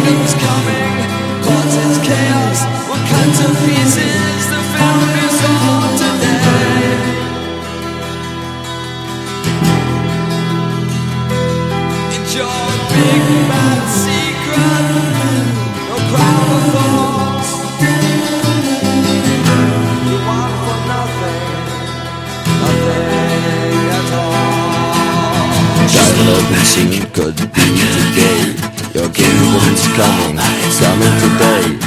kingdom's coming. What is chaos? What cut to pieces? The film is on today. It's your big bad secret. No crown of thorns. You want for nothing, nothing at all. Just love, it could be today. Your kingdom's coming today.